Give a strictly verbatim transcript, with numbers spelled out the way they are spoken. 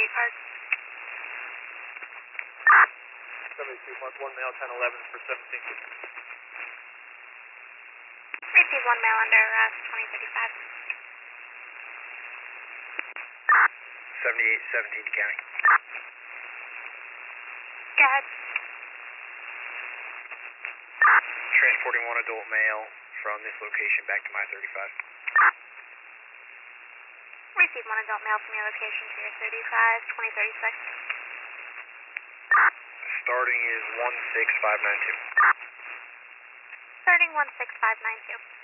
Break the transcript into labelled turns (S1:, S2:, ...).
S1: eight card.
S2: seventy-two, mark one male, ten eleven for seventeen.
S1: Receive one male under arrest, twenty thirty-five.
S3: seventy-eight seventeen to county.
S1: Go ahead.
S3: Transporting one adult male from this location back to my thirty-five.
S1: Receive one adult male from your location to your thirty-five, twenty thirty-six.
S3: Starting is one six five nine two.
S1: Starting one six five nine two.